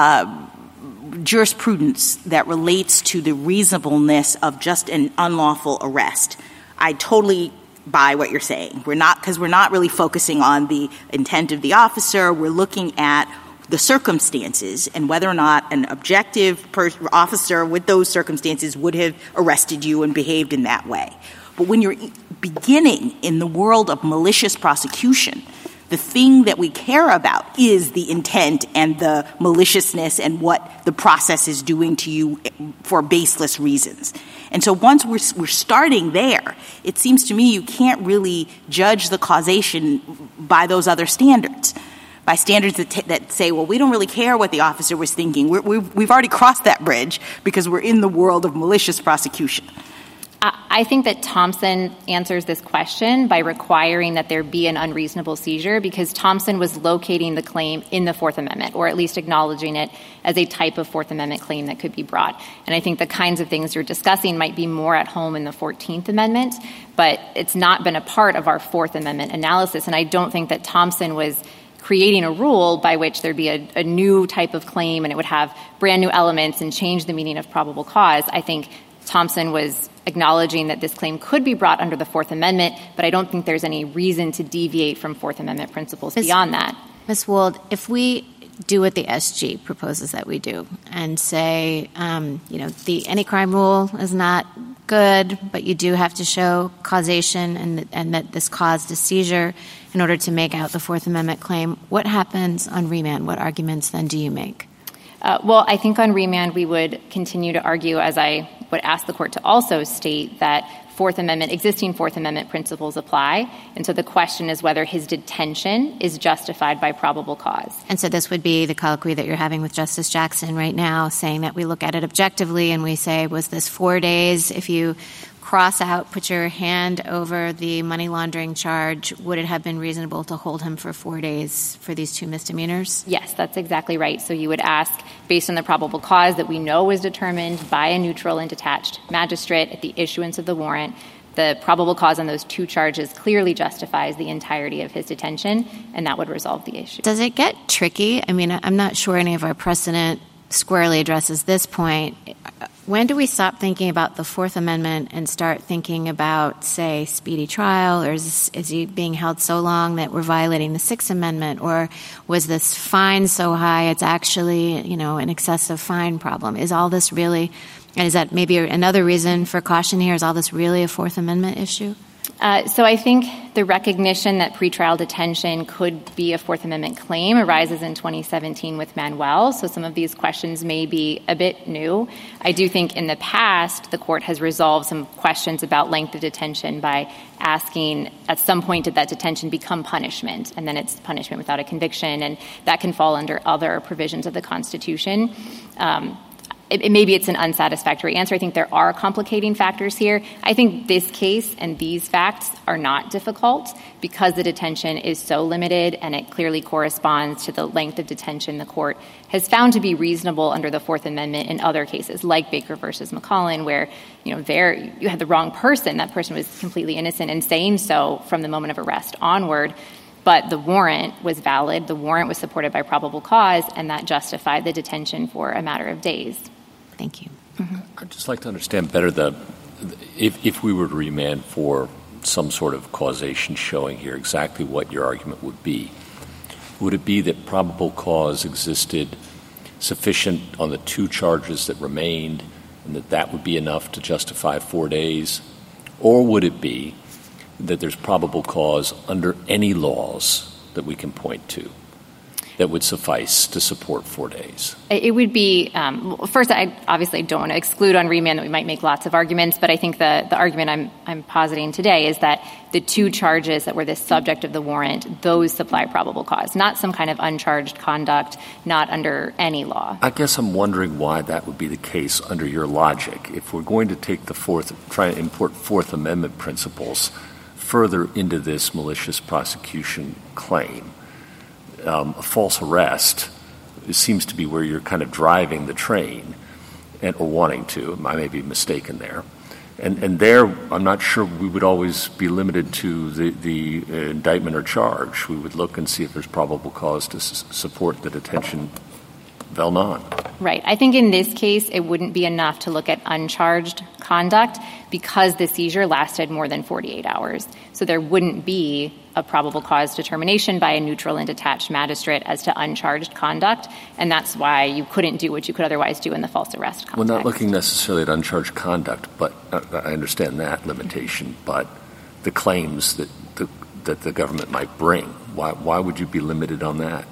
jurisprudence that relates to the reasonableness of just an unlawful arrest, I totally buy what you're saying. We're not really focusing on the intent of the officer. We're looking at the circumstances and whether or not an objective officer with those circumstances would have arrested you and behaved in that way. But when you're beginning in the world of malicious prosecution, the thing that we care about is the intent and the maliciousness and what the process is doing to you for baseless reasons. And so once we're starting there, it seems to me you can't really judge the causation by those other standards, by standards that say, well, we don't really care what the officer was thinking. We've already crossed that bridge because we're in the world of malicious prosecution. I think that Thompson answers this question by requiring that there be an unreasonable seizure, because Thompson was locating the claim in the Fourth Amendment, or at least acknowledging it as a type of Fourth Amendment claim that could be brought. And I think the kinds of things you're discussing might be more at home in the 14th Amendment, but it's not been a part of our Fourth Amendment analysis. And I don't think that Thompson was creating a rule by which there'd be a new type of claim and it would have brand new elements and change the meaning of probable cause. I think Thompson was acknowledging that this claim could be brought under the Fourth Amendment, but I don't think there's any reason to deviate from Fourth Amendment principles beyond that. Ms. Wold, if we do what the SG proposes that we do and say, the any crime rule is not good, but you do have to show causation and that this caused a seizure in order to make out the Fourth Amendment claim, what happens on remand? What arguments then do you make? Well, I think on remand we would continue to argue, as I would ask the court to also state, that existing Fourth Amendment principles apply. And so the question is whether his detention is justified by probable cause. And so this would be the colloquy that you're having with Justice Jackson right now, saying that we look at it objectively and we say, was this 4 days? If you cross out, put your hand over the money laundering charge, would it have been reasonable to hold him for 4 days for these two misdemeanors? Yes, that's exactly right. So you would ask, based on the probable cause that we know was determined by a neutral and detached magistrate at the issuance of the warrant, The probable cause on those 2 charges clearly justifies the entirety of his detention, and that would resolve the issue. Does it get tricky? I mean, I'm not sure any of our precedent squarely addresses this point. When do we stop thinking about the Fourth Amendment and start thinking about, say, speedy trial? Or is he being held so long that we're violating the Sixth Amendment? Or was this fine so high it's actually, an excessive fine problem? Is all this really, and is that maybe another reason for caution here? Is all this really a Fourth Amendment issue? So I think the recognition that pretrial detention could be a Fourth Amendment claim arises in 2017 with Manuel, so some of these questions may be a bit new. I do think in the past the court has resolved some questions about length of detention by asking at some point did that detention become punishment, and then it's punishment without a conviction, and that can fall under other provisions of the Constitution. Maybe it's an unsatisfactory answer. I think there are complicating factors here. I think this case and these facts are not difficult because the detention is so limited and it clearly corresponds to the length of detention the court has found to be reasonable under the Fourth Amendment in other cases, like Baker versus McCollin, where there you had the wrong person. That person was completely innocent and saying so from the moment of arrest onward. But the warrant was valid. The warrant was supported by probable cause, and that justified the detention for a matter of days. Thank you. Mm-hmm. I'd just like to understand better if we were to remand for some sort of causation showing here exactly what your argument would be. Would it be that probable cause existed sufficient on the 2 charges that remained and that would be enough to justify 4 days? Or would it be that there's probable cause under any laws that we can point to that would suffice to support 4 days? It would be, first, I obviously don't want to exclude on remand that we might make lots of arguments, but I think the argument I'm positing today is that the 2 charges that were the subject of the warrant, those supply probable cause, not some kind of uncharged conduct, not under any law. I guess I'm wondering why that would be the case under your logic. If we're going to take try to import Fourth Amendment principles further into this malicious prosecution claim, a false arrest seems to be where you're kind of driving the train or wanting to. I may be mistaken there. And there, I'm not sure we would always be limited to the indictment or charge. We would look and see if there's probable cause to support the detention vel non. Right. I think in this case, it wouldn't be enough to look at uncharged conduct because the seizure lasted more than 48 hours. So there wouldn't be a probable cause determination by a neutral and detached magistrate as to uncharged conduct, and that's why you couldn't do what you could otherwise do in the false arrest context. We're not looking necessarily at uncharged conduct, but I understand that limitation, but the claims that the government might bring, why would you be limited on that?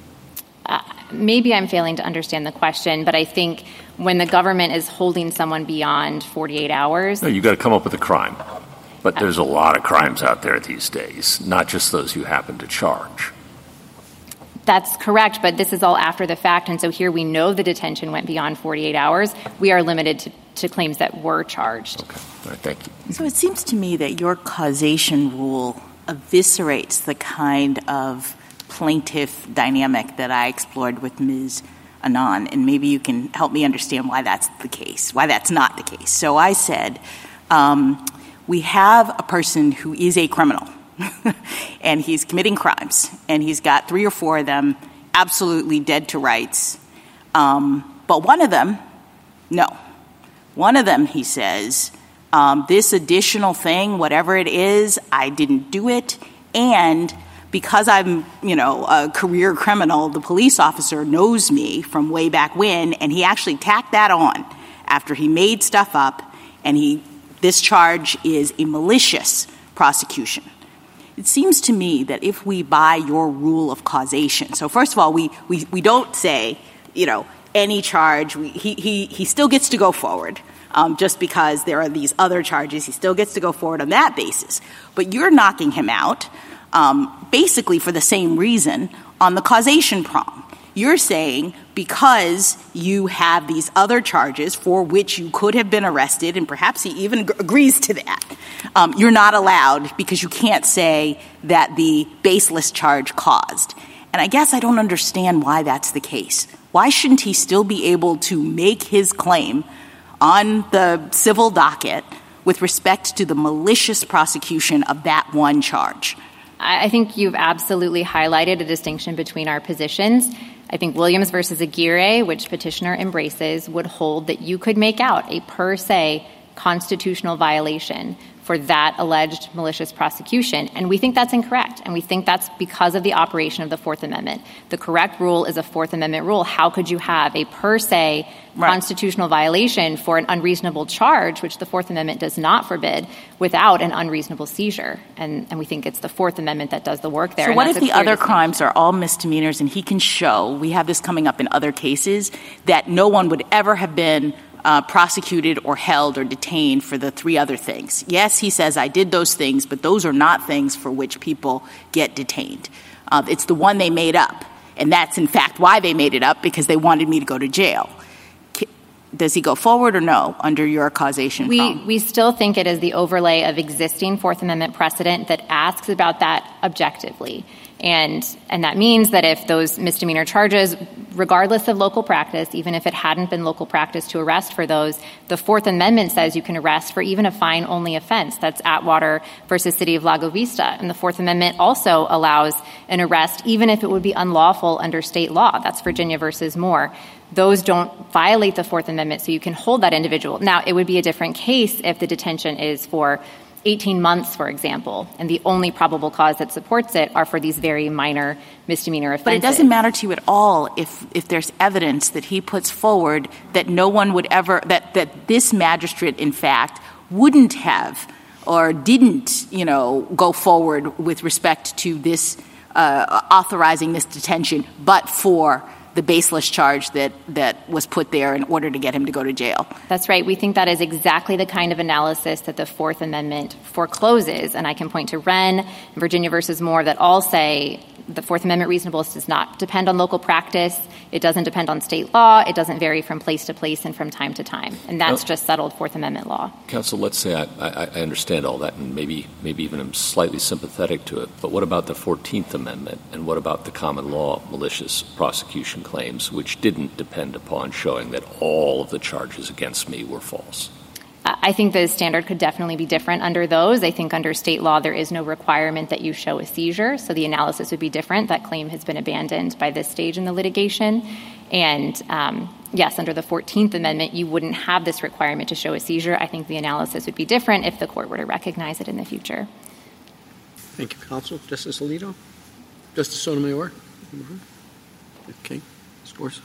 Maybe I'm failing to understand the question, but I think when the government is holding someone beyond 48 hours... No, you've got to come up with a crime. But there's a lot of crimes out there these days, not just those you happen to charge. That's correct, but this is all after the fact, and so here we know the detention went beyond 48 hours. We are limited to claims that were charged. Okay. All right, thank you. So it seems to me that your causation rule eviscerates the kind of plaintiff dynamic that I explored with Ms. Anand, and maybe you can help me understand why that's the case, why that's not the case. So I said, we have a person who is a criminal, and he's committing crimes, and he's got 3 or 4 of them absolutely dead to rights. But one of them, no. One of them, he says, this additional thing, whatever it is, I didn't do it, and because I'm, a career criminal, the police officer knows me from way back when, and he actually tacked that on after he made stuff up, and this charge is a malicious prosecution. It seems to me that if we buy your rule of causation, so first of all, we don't say, any charge, he still gets to go forward. Just because there are these other charges, he still gets to go forward on that basis. But you're knocking him out basically for the same reason on the causation prong. You're saying because you have these other charges for which you could have been arrested, and perhaps he even agrees to that, you're not allowed because you can't say that the baseless charge caused. And I guess I don't understand why that's the case. Why shouldn't he still be able to make his claim on the civil docket with respect to the malicious prosecution of that one charge? I think you've absolutely highlighted a distinction between our positions. I think Williams versus Aguirre, which petitioner embraces, would hold that you could make out a per se constitutional violation for that alleged malicious prosecution. And we think that's incorrect. And we think that's because of the operation of the Fourth Amendment. The correct rule is a Fourth Amendment rule. How could you have a per se constitutional violation for an unreasonable charge, which the Fourth Amendment does not forbid, without an unreasonable seizure? And we think it's the Fourth Amendment that does the work there. So what if the other crimes are all misdemeanors and he can show, we have this coming up in other cases, that no one would ever have been prosecuted or held or detained for the three other things? Yes, he says, I did those things, but those are not things for which people get detained. It's the one they made up. And that's, in fact, why they made it up, because they wanted me to go to jail. Does he go forward or no under your causation prong? We still think it is the overlay of existing Fourth Amendment precedent that asks about that objectively. And that means that if those misdemeanor charges, regardless of local practice, even if it hadn't been local practice to arrest for those, the Fourth Amendment says you can arrest for even a fine-only offense. That's Atwater versus City of Lago Vista. And the Fourth Amendment also allows an arrest even if it would be unlawful under state law. That's Virginia versus Moore. Those don't violate the Fourth Amendment, so you can hold that individual. Now, it would be a different case if the detention is for 18 months, for example, and the only probable cause that supports it are for these very minor misdemeanor offenses. But it doesn't matter to you at all if there's evidence that he puts forward that no one would ever, that this magistrate, in fact, wouldn't have or didn't, go forward with respect to this authorizing this detention, but for the baseless charge that was put there in order to get him to go to jail. That's right. We think that is exactly the kind of analysis that the Fourth Amendment forecloses. And I can point to Wren and Virginia versus Moore that all say the Fourth Amendment reasonableness does not depend on local practice. It doesn't depend on state law. It doesn't vary from place to place and from time to time. And that's just settled Fourth Amendment law. Counsel, let's say I understand all that and maybe even I'm slightly sympathetic to it. But what about the 14th Amendment? And what about the common law malicious prosecution claims, which didn't depend upon showing that all of the charges against me were false? I think the standard could definitely be different under those. I think under state law, there is no requirement that you show a seizure, so the analysis would be different. That claim has been abandoned by this stage in the litigation. And yes, under the 14th Amendment, you wouldn't have this requirement to show a seizure. I think the analysis would be different if the court were to recognize it in the future. Thank you, counsel. Justice Alito? Justice Sotomayor? Okay. Ms. Gorsuch?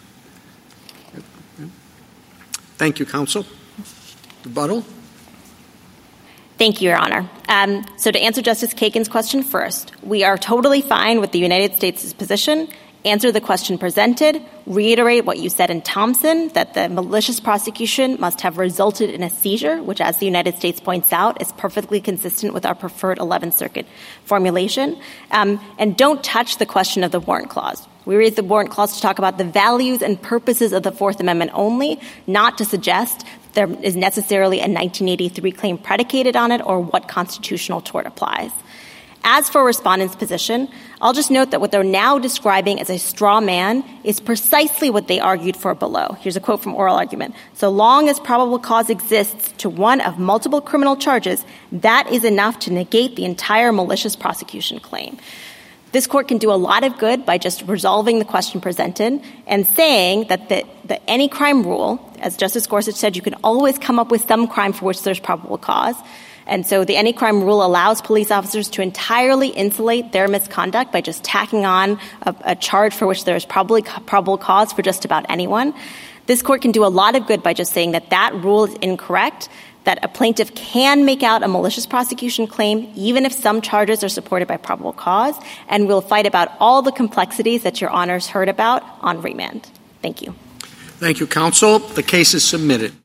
Thank you, counsel. Rebuttal? Thank you, Your Honor. So to answer Justice Kagan's question first, we are totally fine with the United States' position. Answer the question presented. Reiterate what you said in Thompson, that the malicious prosecution must have resulted in a seizure, which, as the United States points out, is perfectly consistent with our preferred 11th Circuit formulation. And don't touch the question of the warrant clause. We raised the warrant clause to talk about the values and purposes of the Fourth Amendment only, not to suggest there is necessarily a 1983 claim predicated on it or what constitutional tort applies. As for respondents' position, I'll just note that what they're now describing as a straw man is precisely what they argued for below. Here's a quote from oral argument. So long as probable cause exists to one of multiple criminal charges, that is enough to negate the entire malicious prosecution claim. This court can do a lot of good by just resolving the question presented and saying that the any crime rule, as Justice Gorsuch said, you can always come up with some crime for which there's probable cause. And so the any crime rule allows police officers to entirely insulate their misconduct by just tacking on a charge for which there's probably probable cause for just about anyone. This court can do a lot of good by just saying that that rule is incorrect, that a plaintiff can make out a malicious prosecution claim even if some charges are supported by probable cause, and we'll fight about all the complexities that Your Honors heard about on remand. Thank you. Thank you, counsel. The case is submitted.